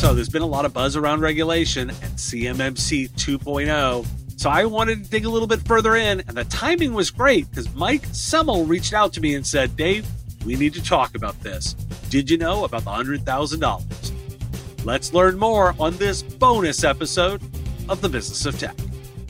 So there's been a lot of buzz around regulation and CMMC 2.0. So I wanted to dig a little bit further in, and the timing was great because Mike Semmel reached out to me and said, Dave, we need to talk about this. Did you know about the $100,000? Let's learn more on this bonus episode of The Business of Tech.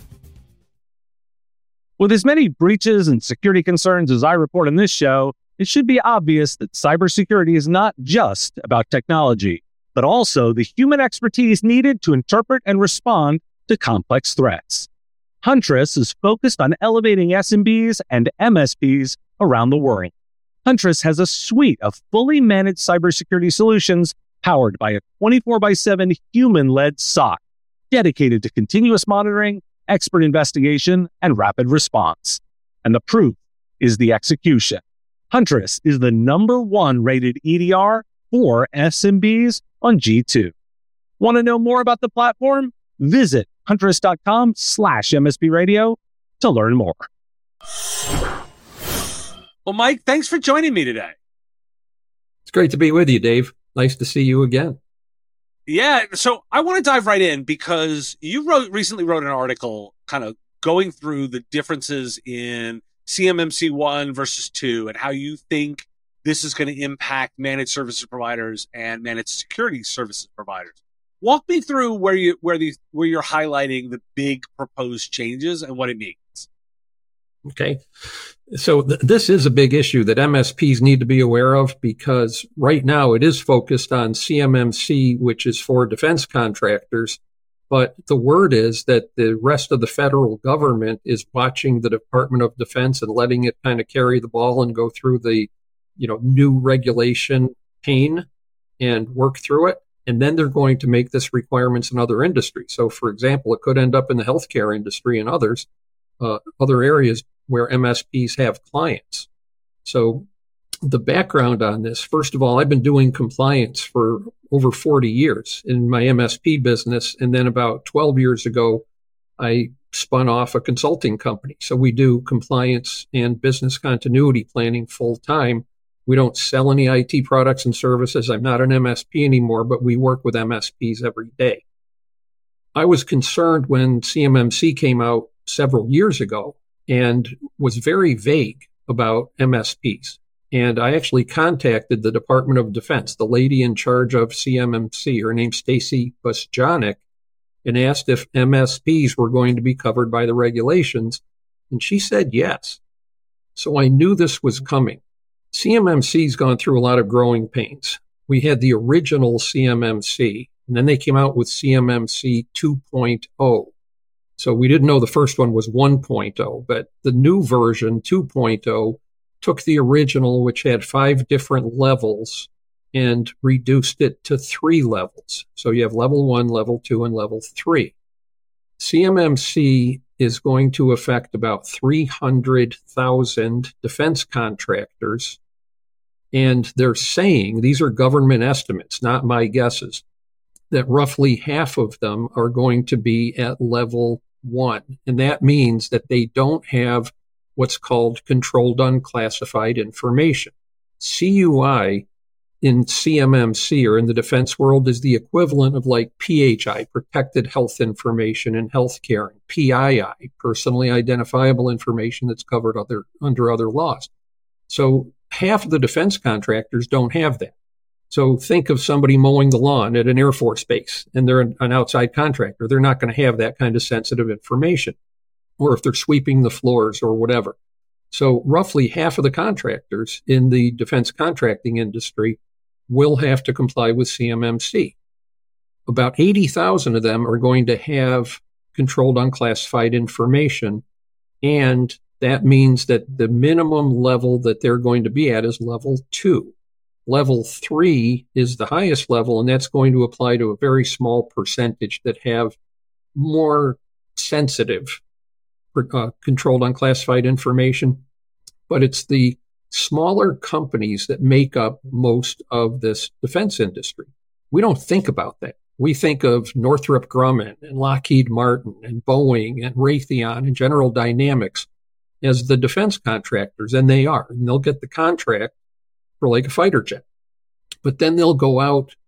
With as many breaches and security concerns as I report on this show, it should be obvious that cybersecurity is not just about technology, but also the human expertise needed to interpret and respond to complex threats. Huntress is focused on elevating SMBs and MSPs around the world. Huntress has a suite of fully managed cybersecurity solutions powered by a 24/7 human-led SOC, dedicated to continuous monitoring, expert investigation, and rapid response. And the proof is the execution. Huntress is the #1 rated EDR for SMBs on G2. Want to know more about the platform? Visit huntress.com/MSP radio to learn more. Well, Mike, thanks for joining me today. It's great to be with you, Dave. Nice to see you again. Yeah, so I want to dive right in because you recently wrote an article kind of going through the differences in CMMC 1 versus 2 and how you think this is going to impact managed services providers and managed security services providers. Walk me through where you're highlighting the big proposed changes and what it means. Okay. So this is a big issue that MSPs need to be aware of because right now it is focused on CMMC, which is for defense contractors. But the word is that the rest of the federal government is watching the Department of Defense and letting it kind of carry the ball and go through the, new regulation pain and work through it. And then they're going to make this requirements in other industries. So, for example, it could end up in the healthcare industry and other areas where MSPs have clients. So the background on this, first of all, I've been doing compliance for over 40 years in my MSP business. And then about 12 years ago, I spun off a consulting company. So we do compliance and business continuity planning full time. We don't sell any IT products and services. I'm not an MSP anymore, but we work with MSPs every day. I was concerned when CMMC came out several years ago and was very vague about MSPs. And I actually contacted the Department of Defense, the lady in charge of CMMC, her name's Stacy Busjanic, and asked if MSPs were going to be covered by the regulations. And she said yes. So I knew this was coming. CMMC's gone through a lot of growing pains. We had the original CMMC, and then they came out with CMMC 2.0. So we didn't know the first one was 1.0, but the new version, 2.0, took the original, which had 5 different levels, and reduced it to 3 levels. So you have level 1, level 2, and level 3. CMMC is going to affect about 300,000 defense contractors. And they're saying, these are government estimates, not my guesses, that roughly half of them are going to be at level 1. And that means that they don't have what's called controlled unclassified information. CUI in CMMC or in the defense world is the equivalent of like PHI, protected health information in healthcare, and PII, personally identifiable information that's covered under other laws. So half of the defense contractors don't have that. So think of somebody mowing the lawn at an Air Force base and they're an outside contractor. They're not going to have that kind of sensitive information, or if they're sweeping the floors or whatever. So roughly half of the contractors in the defense contracting industry will have to comply with CMMC. About 80,000 of them are going to have controlled unclassified information, and that means that the minimum level that they're going to be at is level 2. Level 3 is the highest level, and that's going to apply to a very small percentage that have more sensitive controlled unclassified information. But it's the smaller companies that make up most of this defense industry. We don't think about that. We think of Northrop Grumman and Lockheed Martin and Boeing and Raytheon and General Dynamics as the defense contractors, and they are. And they'll get the contract for like a fighter jet. But then they'll go out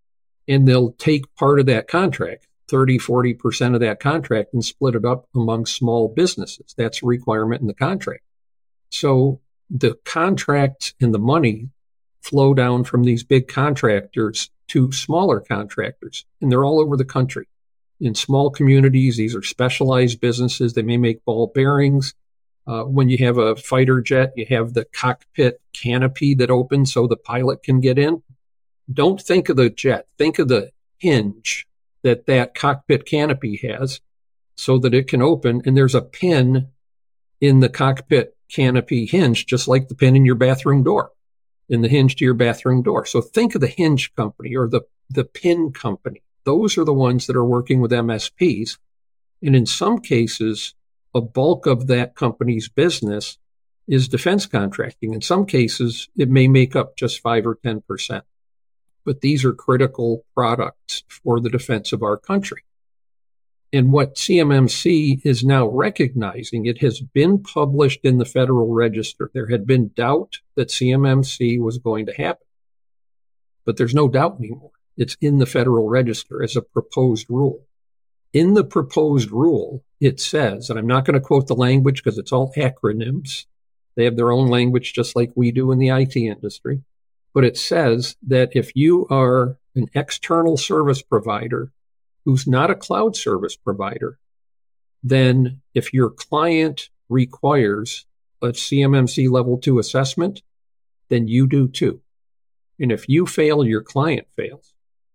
and they'll take part of that contract, 30, 40% of that contract, and split it up among small businesses. That's a requirement in the contract. So the contracts and the money flow down from these big contractors to smaller contractors, and they're all over the country. In small communities, these are specialized businesses. They may make ball bearings. When you have a fighter jet, you have the cockpit canopy that opens so the pilot can get in. Don't think of the jet. Think of the hinge that cockpit canopy has so that it can open, and there's a pin in the cockpit canopy hinge, just like the pin in your bathroom door, in the hinge to your bathroom door. So think of the hinge company or the pin company. Those are the ones that are working with MSPs. And in some cases, a bulk of that company's business is defense contracting. In some cases, it may make up just 5 or 10%. But these are critical products for the defense of our country. And what CMMC is now recognizing, it has been published in the Federal Register. There had been doubt that CMMC was going to happen, but there's no doubt anymore. It's in the Federal Register as a proposed rule. In the proposed rule, it says, and I'm not going to quote the language because it's all acronyms. They have their own language just like we do in the IT industry. But it says that if you are an external service provider who's not a cloud service provider, then if your client requires a CMMC level 2 assessment, then you do too. And if you fail, your client fails.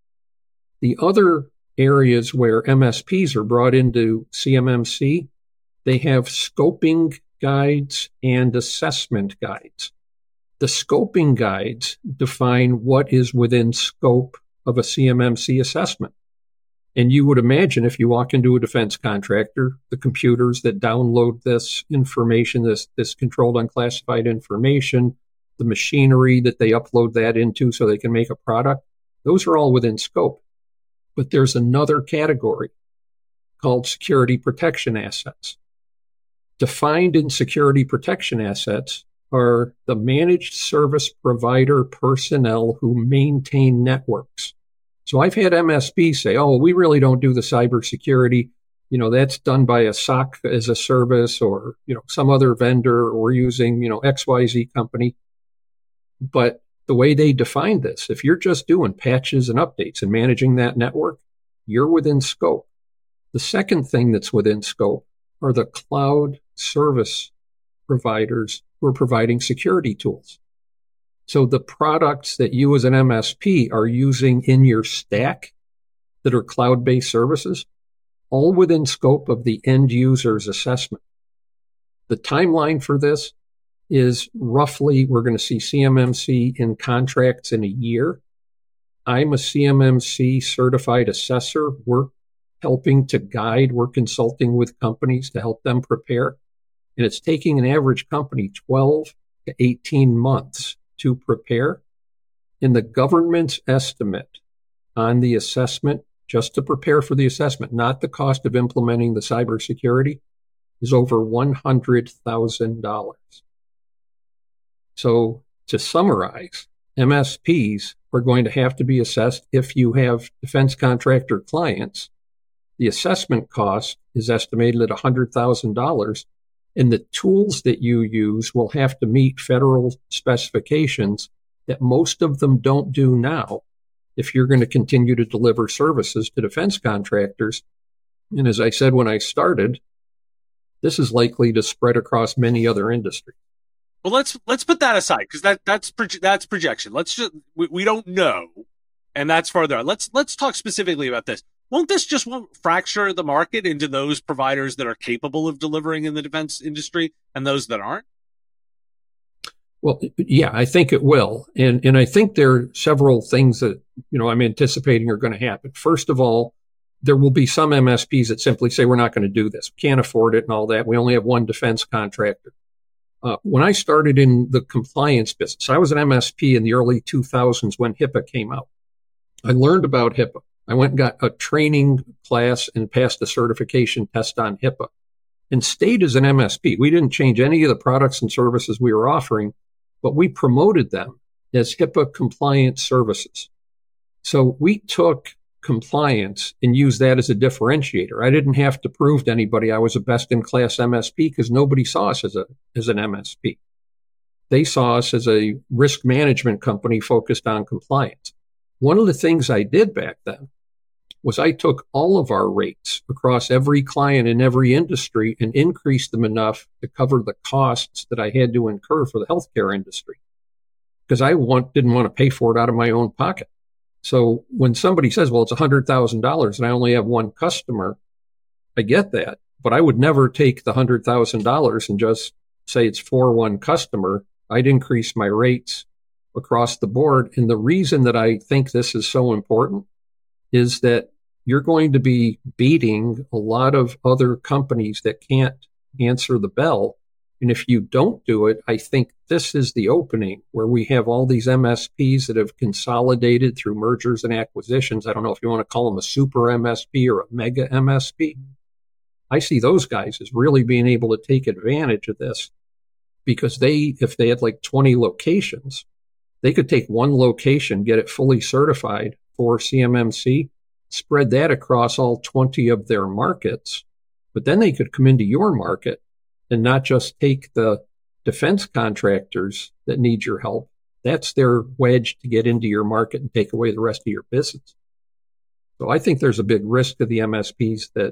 The other areas where MSPs are brought into CMMC, they have scoping guides and assessment guides. The scoping guides define what is within scope of a CMMC assessment. And you would imagine if you walk into a defense contractor, the computers that download this information, this controlled unclassified information, the machinery that they upload that into so they can make a product, those are all within scope. But there's another category called security protection assets. Defined in security protection assets are the managed service provider personnel who maintain networks. So I've had MSPs say, oh, we really don't do the cybersecurity. That's done by a SOC as a service or, some other vendor, or we're using, XYZ company. But the way they define this, if you're just doing patches and updates and managing that network, you're within scope. The second thing that's within scope are the cloud service providers who are providing security tools. So the products that you as an MSP are using in your stack that are cloud-based services, all within scope of the end user's assessment. The timeline for this is roughly, we're going to see CMMC in contracts in a year. I'm a CMMC certified assessor. We're helping to guide, we're consulting with companies to help them prepare. And it's taking an average company 12 to 18 months to prepare. And the government's estimate on the assessment, just to prepare for the assessment, not the cost of implementing the cybersecurity, is over $100,000. So to summarize, MSPs are going to have to be assessed if you have defense contractor clients. The assessment cost is estimated at $100,000, and the tools that you use will have to meet federal specifications that most of them don't do now if you're going to continue to deliver services to defense contractors. And as I said when I started, this is likely to spread across many other industries. Well, let's put that aside because that's projection. We don't know, and that's further on. Let's talk specifically about this. Won't fracture the market into those providers that are capable of delivering in the defense industry and those that aren't? Well, yeah, I think it will, and I think there are several things that I'm anticipating are going to happen. First of all, there will be some MSPs that simply say we're not going to do this, we can't afford it, and all that. We only have one defense contractor. When I started in the compliance business, I was an MSP in the early 2000s when HIPAA came out. I learned about HIPAA. I went and got a training class and passed a certification test on HIPAA and stayed as an MSP. We didn't change any of the products and services we were offering, but we promoted them as HIPAA compliant services. So we took compliance and used that as a differentiator. I didn't have to prove to anybody I was a best-in-class MSP because nobody saw us as an MSP. They saw us as a risk management company focused on compliance. One of the things I did back then was I took all of our rates across every client in every industry and increased them enough to cover the costs that I had to incur for the healthcare industry because I didn't want to pay for it out of my own pocket. So when somebody says, well, it's $100,000 and I only have one customer, I get that, but I would never take the $100,000 and just say it's for one customer. I'd increase my rates across the board. And the reason that I think this is so important is that you're going to be beating a lot of other companies that can't answer the bell. And if you don't do it, I think this is the opening where we have all these MSPs that have consolidated through mergers and acquisitions. I don't know if you want to call them a super MSP or a mega MSP. I see those guys as really being able to take advantage of this because if they had like 20 locations, they could take one location, get it fully certified for CMMC, spread that across all 20 of their markets, but then they could come into your market and not just take the defense contractors that need your help. That's their wedge to get into your market and take away the rest of your business. So I think there's a big risk to the MSPs that,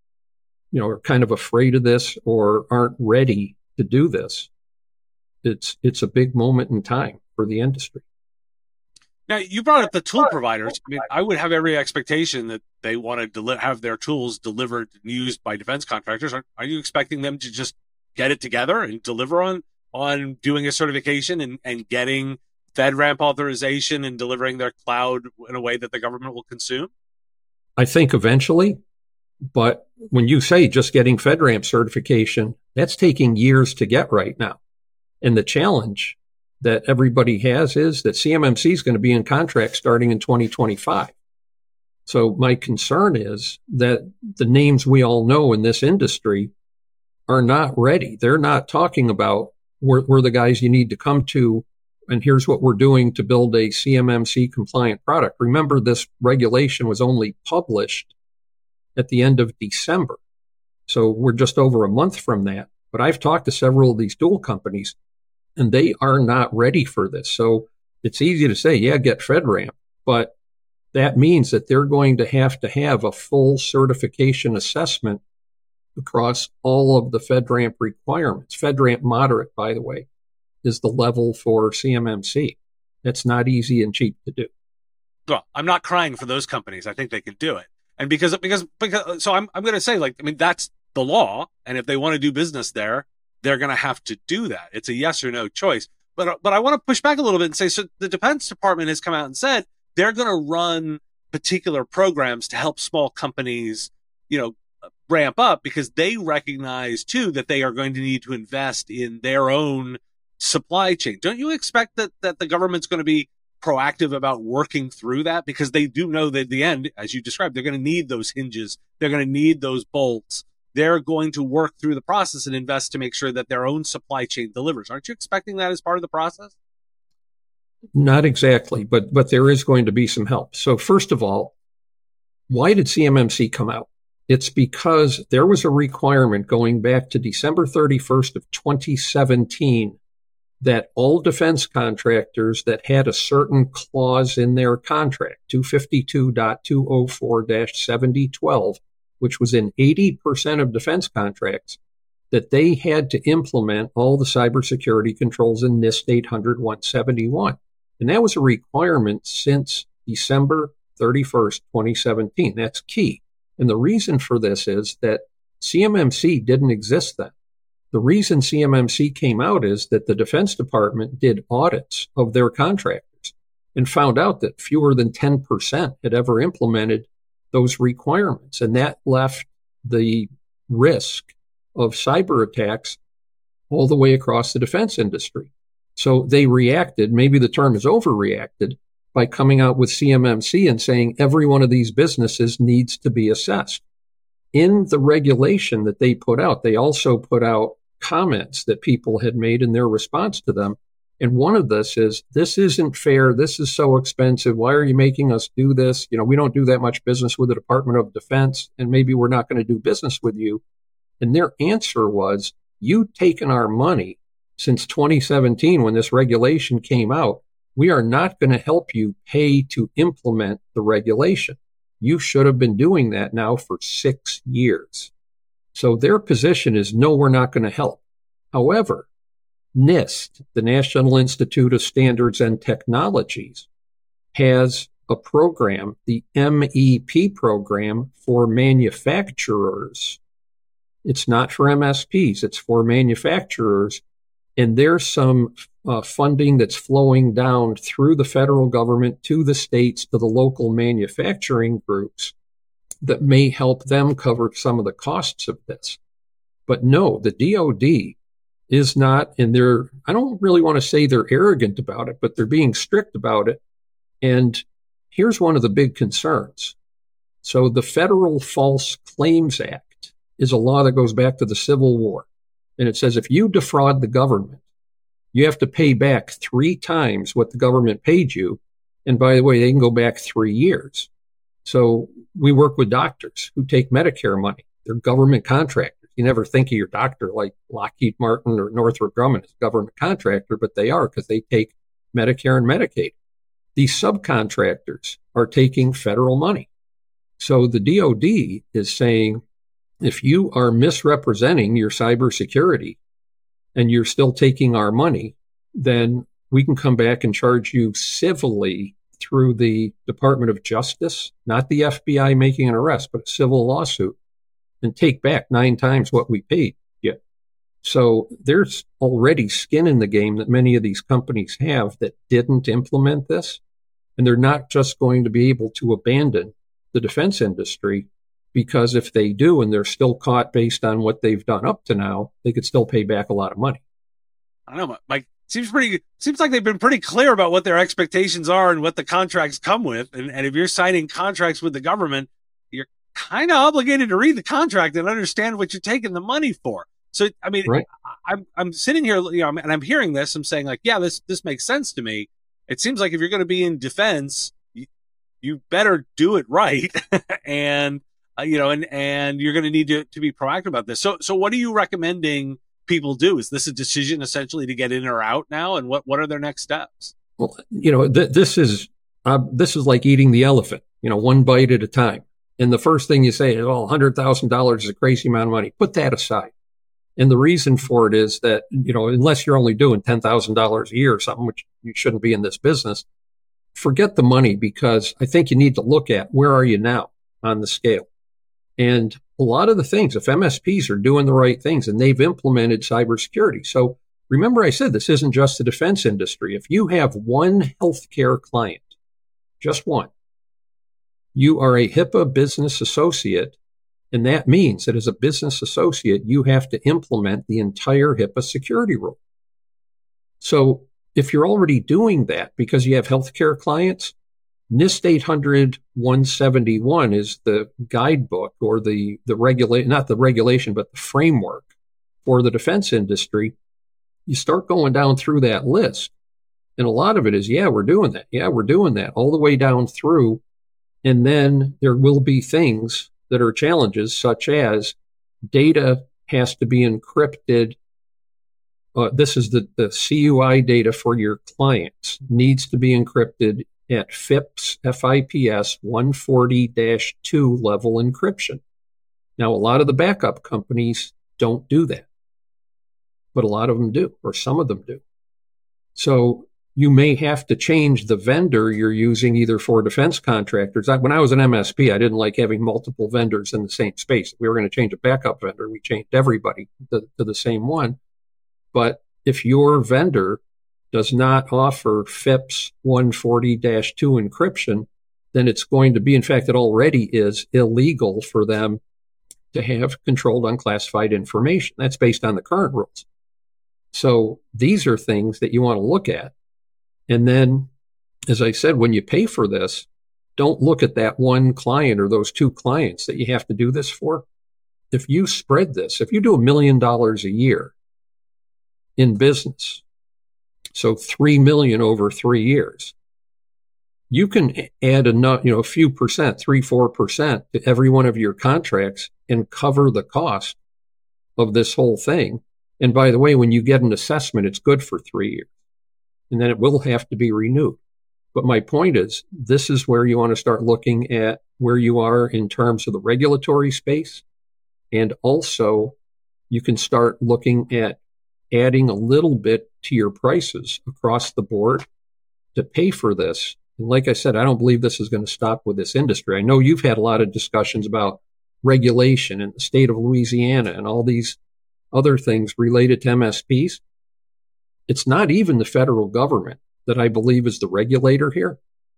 are kind of afraid of this or aren't ready to do this. It's a big moment in time for the industry. Now, you brought up the tool providers. I mean, I would have every expectation that they want to have their tools delivered and used by defense contractors. Are you expecting them to just get it together and deliver on doing a certification and getting FedRAMP authorization and delivering their cloud in a way that the government will consume? I think eventually, but when you say just getting FedRAMP certification, that's taking years to get right now. And the challenge that everybody has is that CMMC is going to be in contract starting in 2025. So my concern is that the names we all know in this industry are not ready. They're not talking about we're the guys you need to come to, and here's what we're doing to build a CMMC compliant product. Remember, this regulation was only published at the end of December. So we're just over a month from that. But I've talked to several of these dual companies, and they are not ready for this. So it's easy to say, yeah, get FedRAMP, but that means that they're going to have a full certification assessment across all of the FedRAMP requirements. FedRAMP moderate, by the way, is the level for CMMC. That's not easy and cheap to do. Well, I'm not crying for those companies. I think they can do it. And because so I'm going to say, that's the law. And if they want to do business there, they're going to have to do that. It's a yes or no choice. But I want to push back a little bit and say, so the Defense Department has come out and said they're going to run particular programs to help small companies, ramp up, because they recognize too that they are going to need to invest in their own supply chain. Don't you expect that the government's going to be proactive about working through that? Because they do know that at the end, as you described, they're going to need those hinges. They're going to need those bolts. They're going to work through the process and invest to make sure that their own supply chain delivers. Aren't you expecting that as part of the process? Not exactly, but there is going to be some help. So first of all, why did CMMC come out? It's because there was a requirement going back to December 31st of 2017 that all defense contractors that had a certain clause in their contract, 252.204-7012, which was in 80% of defense contracts, that they had to implement all the cybersecurity controls in NIST 800-171. And that was a requirement since December 31st, 2017. That's key. And the reason for this is that CMMC didn't exist then. The reason CMMC came out is that the Defense Department did audits of their contractors and found out that fewer than 10% had ever implemented those requirements. And that left the risk of cyber attacks all the way across the defense industry. So they reacted, maybe the term is overreacted, by coming out with CMMC and saying every one of these businesses needs to be assessed. In the regulation that they put out, they also put out comments that people had made in their response to them. And one of this isn't fair. This is so expensive. Why are you making us do this? We don't do that much business with the Department of Defense, and maybe we're not going to do business with you. And their answer was, you've taken our money since 2017 when this regulation came out. We are not going to help you pay to implement the regulation. You should have been doing that now for 6 years. So their position is, no, we're not going to help. However, NIST, the National Institute of Standards and Technologies, has a program, the MEP program for manufacturers. It's not for MSPs, it's for manufacturers. And there's some funding that's flowing down through the federal government to the states, to the local manufacturing groups that may help them cover some of the costs of this. But no, the DOD is not, and I don't really want to say they're arrogant about it, but they're being strict about it. And here's one of the big concerns. So the Federal False Claims Act is a law that goes back to the Civil War. And it says if you defraud the government, you have to pay back 3 times what the government paid you. And by the way, they can go back 3 years. So we work with doctors who take Medicare money. They're government contractors. You never think of your doctor like Lockheed Martin or Northrop Grumman as a government contractor, but they are, because they take Medicare and Medicaid. These subcontractors are taking federal money. So the DOD is saying, if you are misrepresenting your cybersecurity and you're still taking our money, then we can come back and charge you civilly through the Department of Justice, not the FBI making an arrest, but a civil lawsuit, and take back 9 times what we paid you. So there's already skin in the game that many of these companies have that didn't implement this. And they're not just going to be able to abandon the defense industry, because if they do and they're still caught based on what they've done up to now, they could still pay back a lot of money. I don't know, Mike. Seems like they've been pretty clear about what their expectations are and what the contracts come with. And if you're signing contracts with the government, you're kind of obligated to read the contract and understand what you're taking the money for. So, I mean, right. I'm sitting here, and I'm hearing this. I'm saying, like, yeah, this makes sense to me. It seems like if you're going to be in defense, you better do it right, and and you're going to need to be proactive about this. So, what are you recommending people do? Is this a decision essentially to get in or out now, and what are their next steps? Well, this is like eating the elephant, one bite at a time. And the first thing you say is, well, $100,000 is a crazy amount of money. Put that aside. And the reason for it is that, unless you're only doing $10,000 a year or something, which you shouldn't be in this business, forget the money, because I think you need to look at where are you now on the scale. And a lot of the things, if MSPs are doing the right things and they've implemented cybersecurity. So remember I said this isn't just the defense industry. If you have one healthcare client, just one, you are a HIPAA business associate. And that means that as a business associate, you have to implement the entire HIPAA security rule. So if you're already doing that because you have healthcare clients, NIST 800-171 is the guidebook, or the not the regulation, but the framework for the defense industry. You start going down through that list, and a lot of it is, yeah, we're doing that. Yeah, we're doing that all the way down through. And then there will be things that are challenges, such as data has to be encrypted. This is the CUI data for your clients needs to be encrypted at FIPS 140-2 level encryption. Now, a lot of the backup companies don't do that, but a lot of them do, or some of them do. So you may have to change the vendor you're using, either for defense contractors. When I was an MSP, I didn't like having multiple vendors in the same space. If we were going to change a backup vendor, we changed everybody to the same one. But if your vendor does not offer FIPS 140-2 encryption, then it's going to be, in fact, it already is illegal for them to have controlled unclassified information. That's based on the current rules. So these are things that you want to look at. And then, as I said, when you pay for this, don't look at that one client or those 2 clients that you have to do this for. If you spread this, if you do $1 million a year in business, So $3 million over 3 years. You can add a few percent, 3-4% to every one of your contracts and cover the cost of this whole thing. And by the way, when you get an assessment, it's good for 3 years. And then it will have to be renewed. But my point is, this is where you want to start looking at where you are in terms of the regulatory space. And also, you can start looking at adding a little bit to your prices across the board to pay for this. And like I said, I don't believe this is going to stop with this industry. I know you've had a lot of discussions about regulation in the state of Louisiana and all these other things related to MSPs. It's not even the federal government that I believe is the regulator here,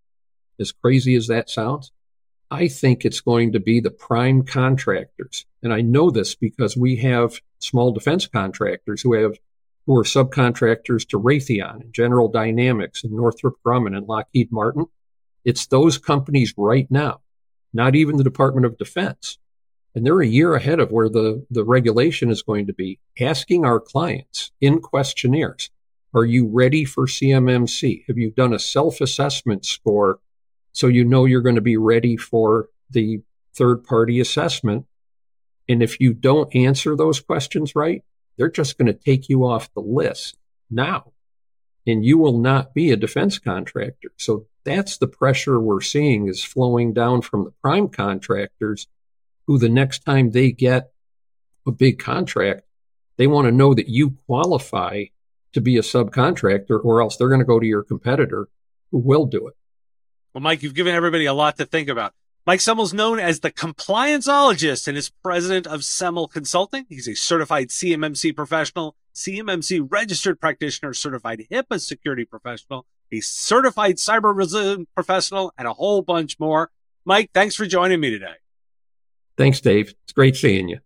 as crazy as that sounds. I think it's going to be the prime contractors. And I know this because we have small defense contractors who are subcontractors to Raytheon and General Dynamics and Northrop Grumman and Lockheed Martin. It's those companies right now, not even the Department of Defense. And they're a year ahead of where the regulation is going to be, asking our clients in questionnaires, are you ready for CMMC? Have you done a self-assessment score so you know you're going to be ready for the third-party assessment? And if you don't answer those questions right, they're just going to take you off the list now, and you will not be a defense contractor. So that's the pressure we're seeing is flowing down from the prime contractors, who the next time they get a big contract, they want to know that you qualify to be a subcontractor, or else they're going to go to your competitor who will do it. Well, Mike, you've given everybody a lot to think about. Mike Semmel's known as the complianceologist and is president of Semmel Consulting. He's a certified CMMC professional, CMMC registered practitioner, certified HIPAA security professional, a certified cyber resilience professional, and a whole bunch more. Mike, thanks for joining me today. Thanks, Dave. It's great seeing you.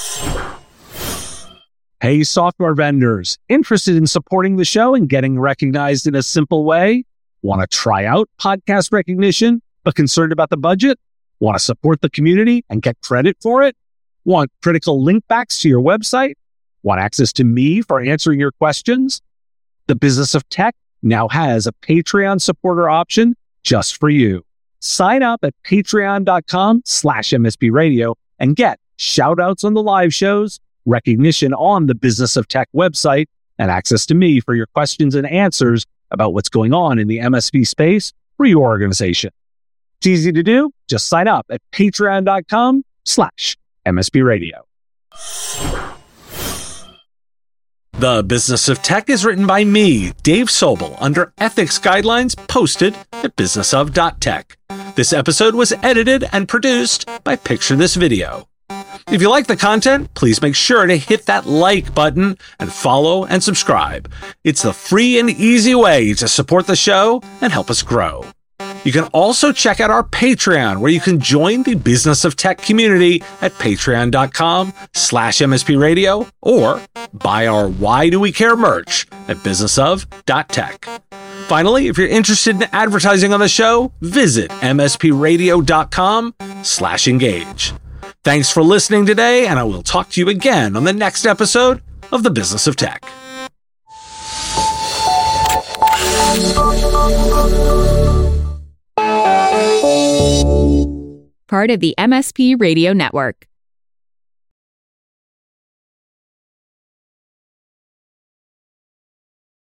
Hey, software vendors, interested in supporting the show and getting recognized in a simple way? Want to try out podcast recognition, but concerned about the budget? Want to support the community and get credit for it? Want critical link backs to your website? Want access to me for answering your questions? The Business of Tech now has a Patreon supporter option just for you. Sign up at patreon.com/MSP Radio and get shout outs on the live shows, recognition on the Business of Tech website, and access to me for your questions and answers about what's going on in the MSP space for your organization. It's easy to do. Just sign up at patreon.com/MSP Radio. The Business of Tech is written by me, Dave Sobel, under ethics guidelines posted at businessof.tech. This episode was edited and produced by Picture This Video. If you like the content, please make sure to hit that like button and follow and subscribe. It's the free and easy way to support the show and help us grow. You can also check out our Patreon, where you can join the Business of Tech community at patreon.com/MSP Radio, or buy our Why Do We Care merch at businessof.tech. Finally, if you're interested in advertising on the show, visit mspradio.com/engage. Thanks for listening today, and I will talk to you again on the next episode of The Business of Tech. Part of the MSP Radio Network.